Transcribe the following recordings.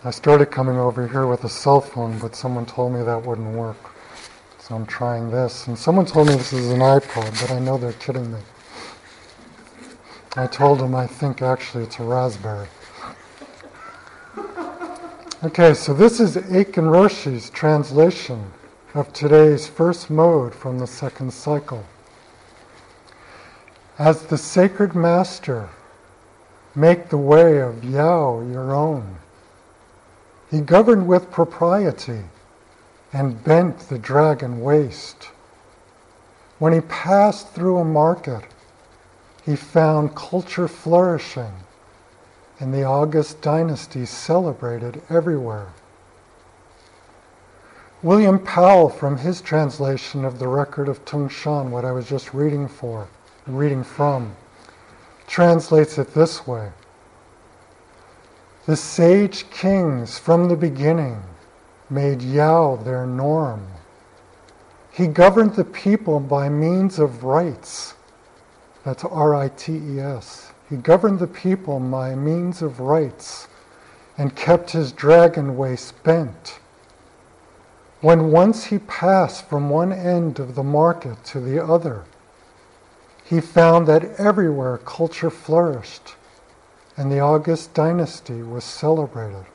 I started coming over here with a cell phone, but someone told me that wouldn't work. So I'm trying this. And someone told me this is an iPod, but I know they're kidding me. I told them I think actually it's a Raspberry. Okay, so this is Eiken Roshi's translation of today's first mode from the second cycle. As the sacred master, make the way of Yao your own. He governed with propriety and bent the dragon waist. When he passed through a market, he found culture flourishing and the August dynasty celebrated everywhere. William Powell, from his translation of the record of Tung Shan, what I was just reading from, translates it this way. The sage kings from the beginning made Yao their norm. He governed the people by means of rites. That's R-I-T-E-S. He governed the people by means of rites and kept his dragon waist bent. When once he passed from one end of the market to the other, he found that everywhere culture flourished and the August dynasty was celebrated.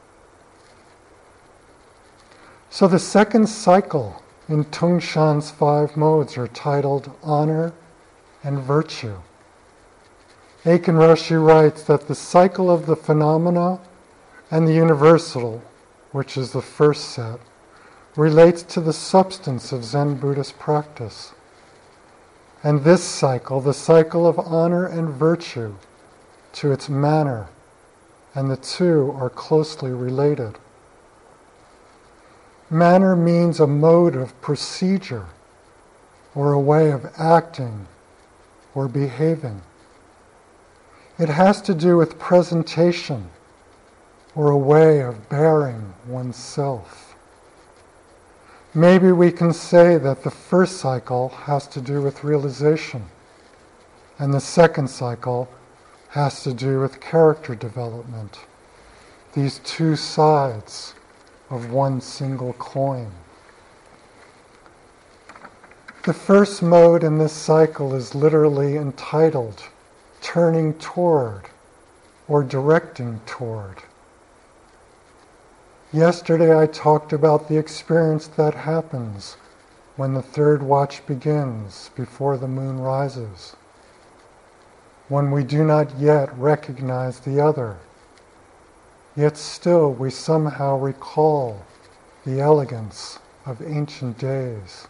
So the second cycle in Tung Shan's 5 modes are titled Honor and Virtue. Eiken Roshi writes that the cycle of the phenomena and the universal, which is the first set, relates to the substance of Zen Buddhist practice. And this cycle, the cycle of honor and virtue, to its manner, and the two are closely related. Manner means a mode of procedure, or a way of acting or behaving. It has to do with presentation, or a way of bearing oneself. Maybe we can say that the first cycle has to do with realization, and the second cycle has to do with character development. These two sides of one single coin. The first mode in this cycle is literally entitled Turning Toward or Directing Toward. Yesterday I talked about the experience that happens when the third watch begins before the moon rises, when we do not yet recognize the other, yet still we somehow recall the elegance of ancient days.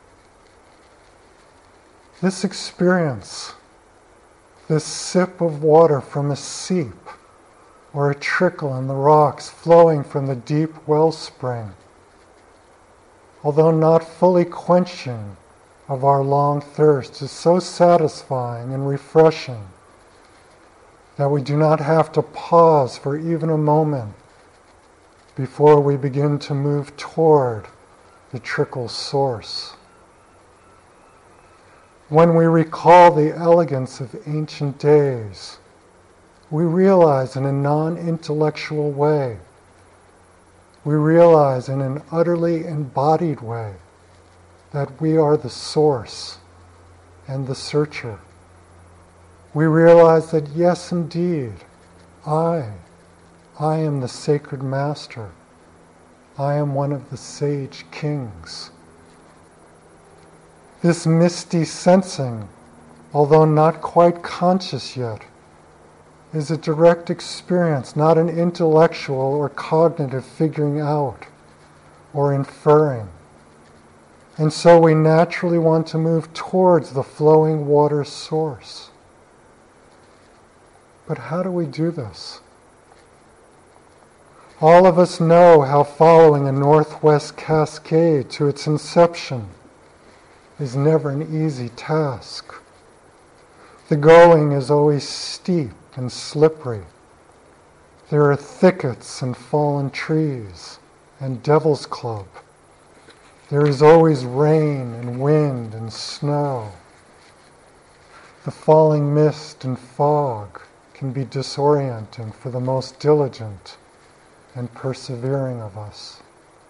This experience, this sip of water from a seep, or a trickle in the rocks flowing from the deep wellspring, although not fully quenching of our long thirst, is so satisfying and refreshing that we do not have to pause for even a moment before we begin to move toward the trickle's source. When we recall the elegance of ancient days, we realize in a non-intellectual way, we realize in an utterly embodied way that we are the source and the searcher. We realize that yes, indeed, I am the sacred master. I am one of the sage kings. This misty sensing, although not quite conscious yet, is a direct experience, not an intellectual or cognitive figuring out or inferring. And so we naturally want to move towards the flowing water source. But how do we do this? All of us know how following a northwest cascade to its inception is never an easy task. The going is always steep and slippery. There are thickets and fallen trees and devil's club. There is always rain and wind and snow. The falling mist and fog can be disorienting for the most diligent and persevering of us.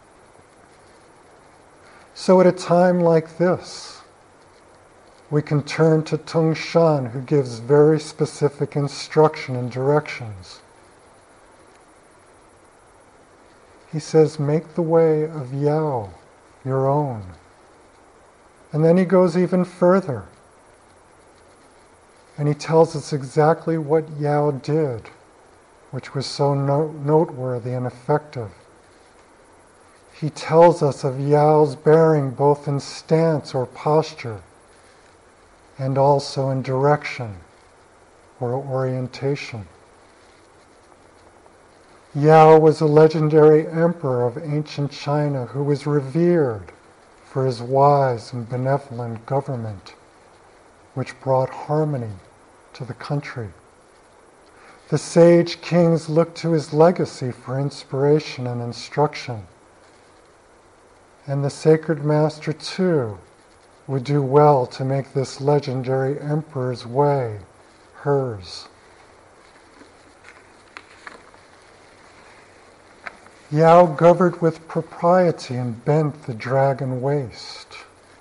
So at a time like this, we can turn to Tung Shan, who gives very specific instruction and directions. He says, make the way of Yao your own. And then he goes even further. And he tells us exactly what Yao did, which was so noteworthy and effective. He tells us of Yao's bearing both in stance or posture and also in direction or orientation. Yao was a legendary emperor of ancient China who was revered for his wise and benevolent government, which brought harmony to the country. The sage kings looked to his legacy for inspiration and instruction. And the sacred master, too, would do well to make this legendary emperor's way hers. Yao governed with propriety and bent the dragon waist.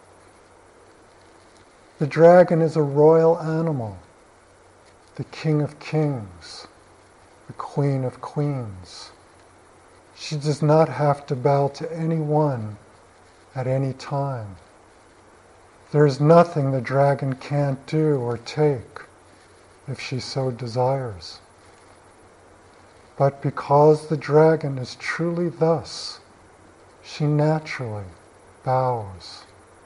The dragon is a royal animal, the king of kings, the queen of queens. She does not have to bow to anyone at any time. There is nothing the dragon can't do or take if she so desires. But because the dragon is truly thus, she naturally bows.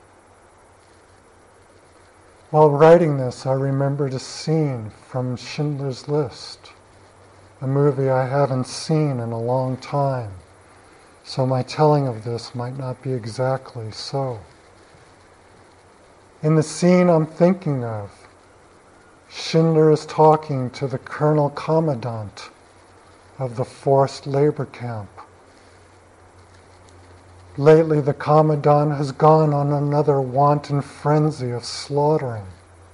While writing this, I remembered a scene from Schindler's List, a movie I haven't seen in a long time, so my telling of this might not be exactly so. In the scene I'm thinking of, Schindler is talking to the Colonel Commandant of the forced labor camp. Lately, the Commandant has gone on another wanton frenzy of slaughtering.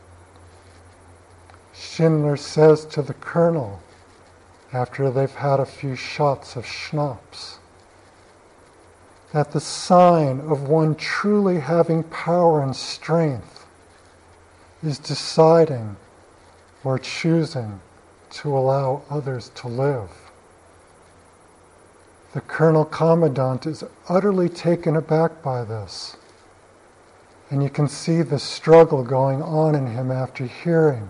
Schindler says to the Colonel, after they've had a few shots of schnapps, that the sign of one truly having power and strength is deciding or choosing to allow others to live. The Colonel Commandant is utterly taken aback by this, and you can see the struggle going on in him after hearing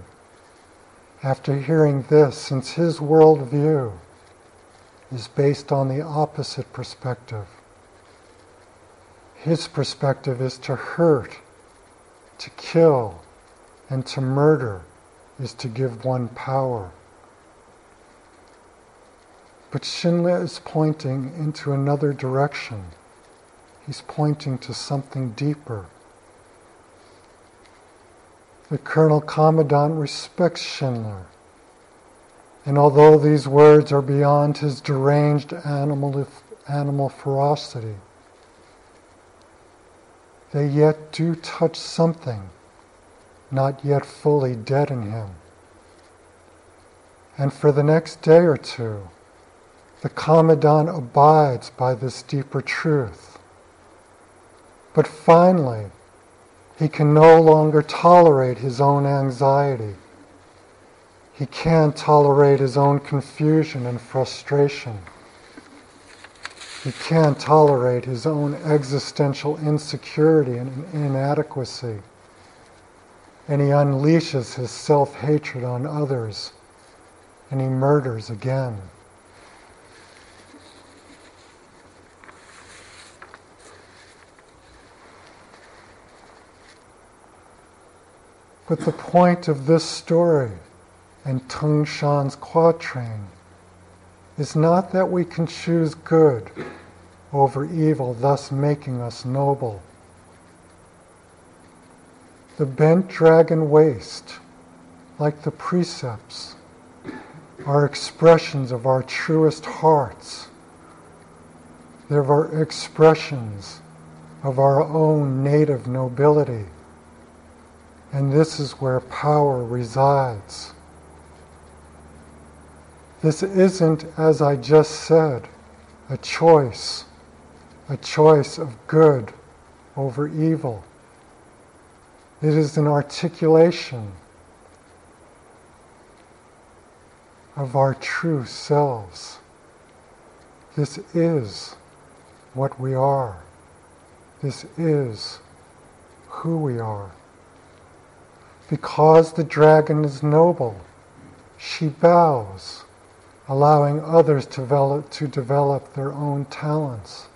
this, since his worldview is based on the opposite perspective. His perspective is to hurt, to kill, and to murder is to give one power. But Schindler is pointing into another direction. He's pointing to something deeper. The Colonel Commandant respects Schindler, and although these words are beyond his deranged animal ferocity, they yet do touch something not yet fully dead in him. And for the next day or two, the Commandant abides by this deeper truth. But finally, he can no longer tolerate his own anxiety. He can't tolerate his own confusion and frustration. He can't tolerate his own existential insecurity and inadequacy. And he unleashes his self-hatred on others, and he murders again. But the point of this story and Tung Shan's quatrain is not that we can choose good over evil, thus making us noble. The bent dragon waist, like the precepts, are expressions of our truest hearts. They're expressions of our own native nobility. And this is where power resides. This isn't, as I just said, a choice of good over evil. It is an articulation of our true selves. This is what we are. This is who we are. Because the dragon is noble, she bows, allowing others to develop their own talents.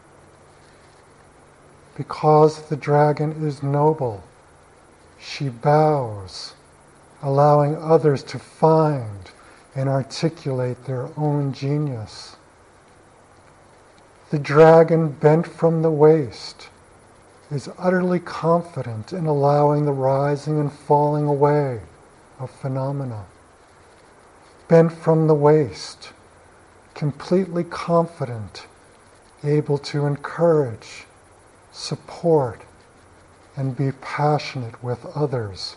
Because the dragon is noble, she bows, allowing others to find and articulate their own genius. The dragon bent from the waist is utterly confident in allowing the rising and falling away of phenomena. Bent from the waist, completely confident, able to encourage, support, and be passionate with others.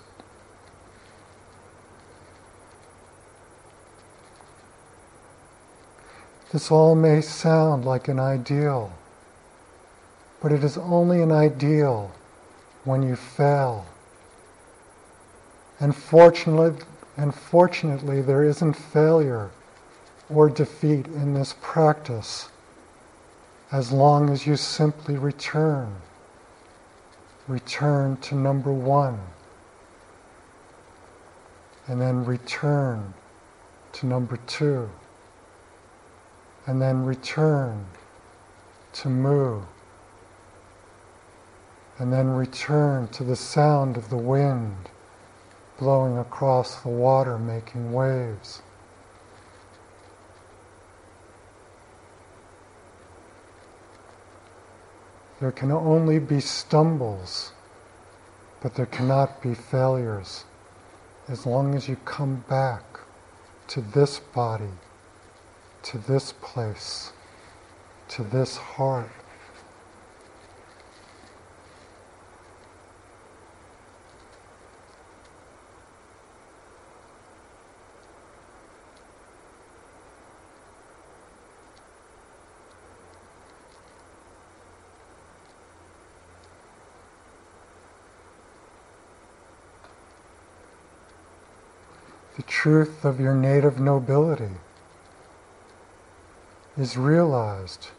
This all may sound like an ideal, but it is only an ideal when you fail. And fortunately, there isn't failure or defeat in this practice as long as you simply return. Return to number one, and then return to number two, and then return to mu, and then return to the sound of the wind blowing across the water, making waves. There can only be stumbles, but there cannot be failures as long as you come back to this body, to this place, to this heart. The truth of your native nobility is realized.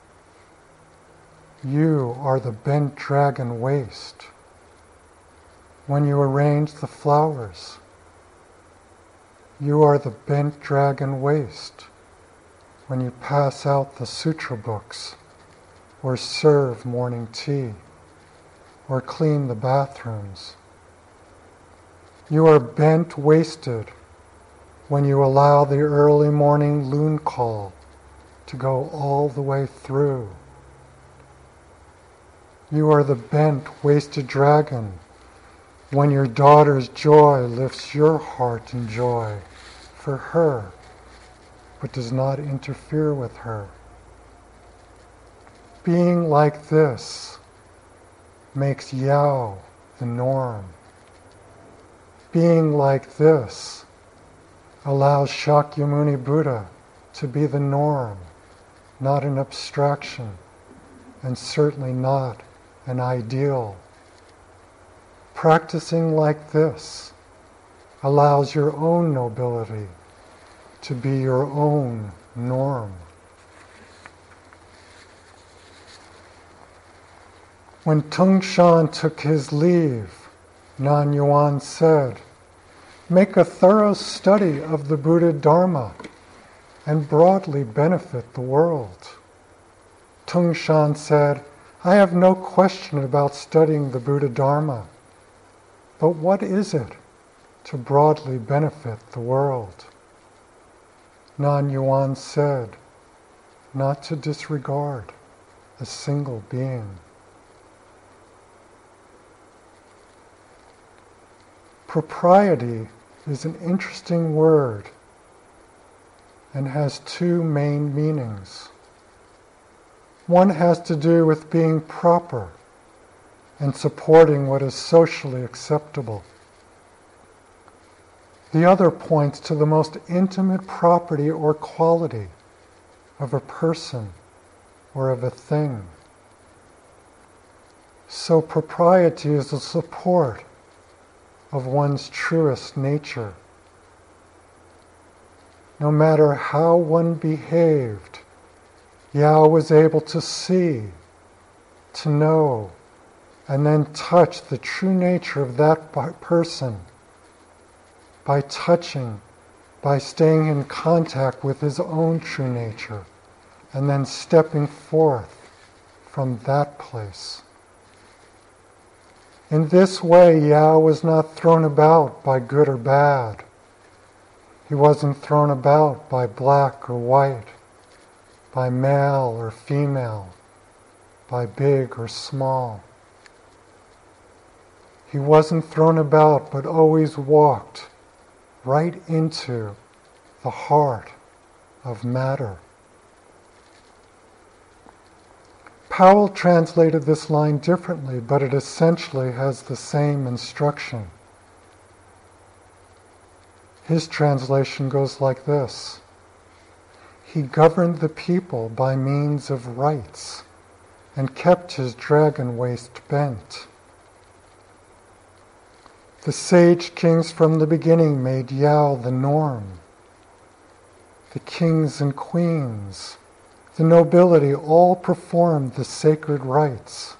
You are the bent dragon waist. When you arrange the flowers, you are the bent dragon waist. When you pass out the sutra books, or serve morning tea, or clean the bathrooms, you are bent-waisted when you allow the early morning loon call to go all the way through. You are the bent-waisted dragon when your daughter's joy lifts your heart in joy for her, but does not interfere with her. Being like this makes Yao the norm. Being like this allows Shakyamuni Buddha to be the norm, not an abstraction, and certainly not an ideal. Practicing like this allows your own nobility to be your own norm. When Tung Shan took his leave, Nan Yuan said, "Make a thorough study of the Buddha Dharma and broadly benefit the world." Tung Shan said, "I have no question about studying the Buddha Dharma, but what is it to broadly benefit the world?" Nan Yuan said, "Not to disregard a single being." Propriety is an interesting word and has two main meanings. One has to do with being proper and supporting what is socially acceptable. The other points to the most intimate property or quality of a person or of a thing. So propriety is the support of one's truest nature. No matter how one behaved, Yao was able to see, to know, and then touch the true nature of that person by touching, by staying in contact with his own true nature, and then stepping forth from that place. In this way, Yao was not thrown about by good or bad. He wasn't thrown about by black or white, by male or female, by big or small. He wasn't thrown about, but always walked right into the heart of matter. Powell translated this line differently, but it essentially has the same instruction. His translation goes like this: He governed the people by means of rights and kept his dragon waist bent. The sage kings from the beginning made Yao the norm. The kings and queens, the nobility, all performed the sacred rites.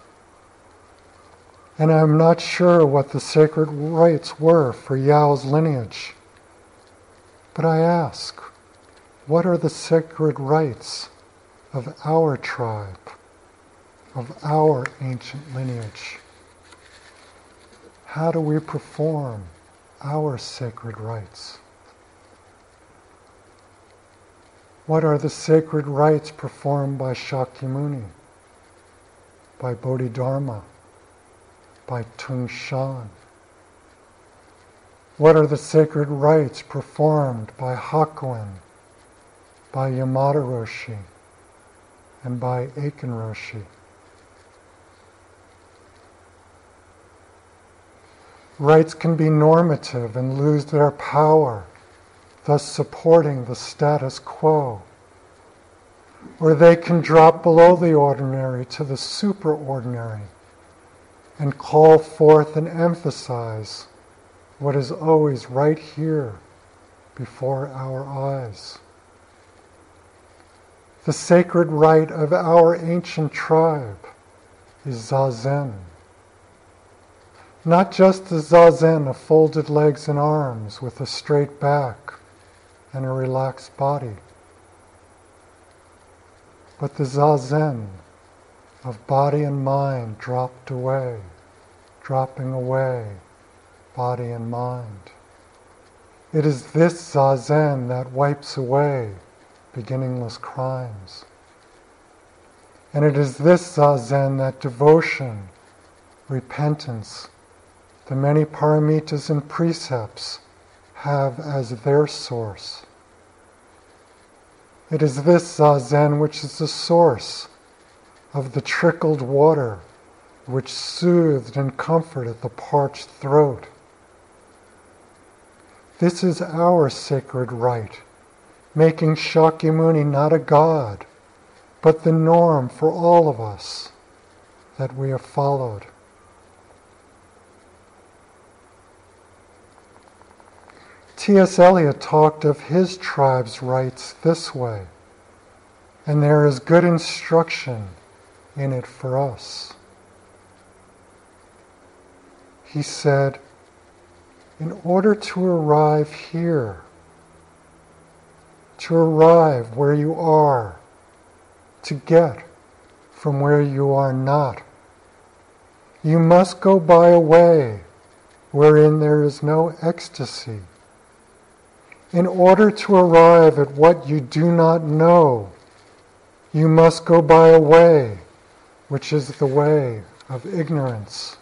And I'm not sure what the sacred rites were for Yao's lineage. But I ask, what are the sacred rites of our tribe, of our ancient lineage? How do we perform our sacred rites? What are the sacred rites performed by Shakyamuni, by Bodhidharma, by Tung Shan? What are the sacred rites performed by Hakuin, by Yamada Roshi, and by Eiken Roshi? Rites can be normative and lose their power, thus supporting the status quo. Or they can drop below the ordinary to the superordinary and call forth and emphasize what is always right here before our eyes. The sacred rite of our ancient tribe is Zazen. Not just the Zazen of folded legs and arms with a straight back and a relaxed body, but the Zazen of body and mind dropping away, body and mind. It is this Zazen that wipes away beginningless crimes. And it is this Zazen that devotion, repentance, the many paramitas and precepts have as their source. It is this Zazen which is the source of the trickled water which soothed and comforted the parched throat. This is our sacred rite, making Shakyamuni not a god, but the norm for all of us that we have followed. T.S. Eliot talked of his tribe's rites this way, and there is good instruction in it for us. He said, in order to arrive here, to arrive where you are, to get from where you are not, you must go by a way wherein there is no ecstasy. In order to arrive at what you do not know, you must go by a way which is the way of ignorance.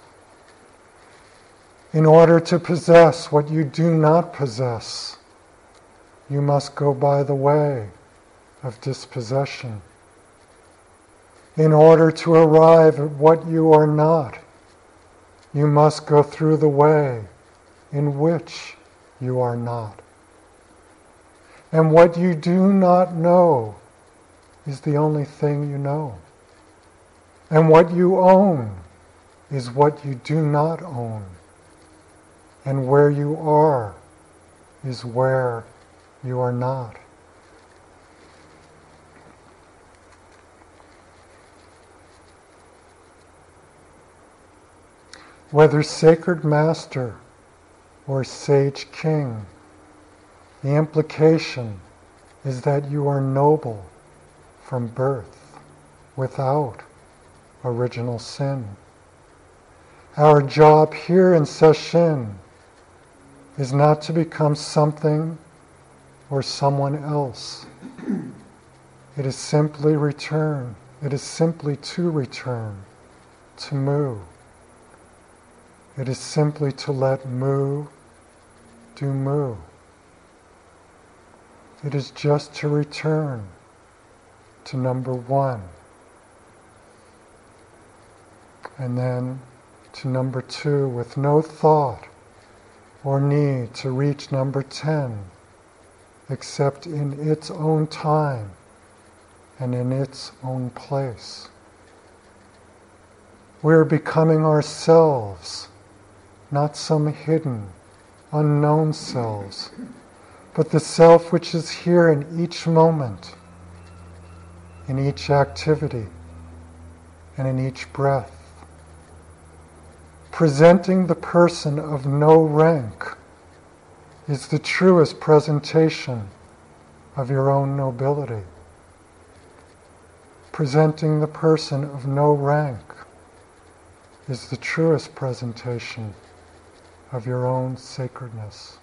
In order to possess what you do not possess, you must go by the way of dispossession. In order to arrive at what you are not, you must go through the way in which you are not. And what you do not know, is the only thing you know. And what you own is what you do not own. And where you are is where you are not. Whether sacred master or sage king, the implication is that you are noble from birth, without original sin. Our job here in Sesshin is not to become something or someone else. It is simply return. It is simply to return to Mu. It is simply to let Mu do Mu. It is just to return to number one. And then to number two with no thought or need to reach number 10, except in its own time and in its own place. We're becoming ourselves, not some hidden, unknown selves, but the self which is here in each moment, in each activity, and in each breath. Presenting the person of no rank is the truest presentation of your own nobility. Presenting the person of no rank is the truest presentation of your own sacredness.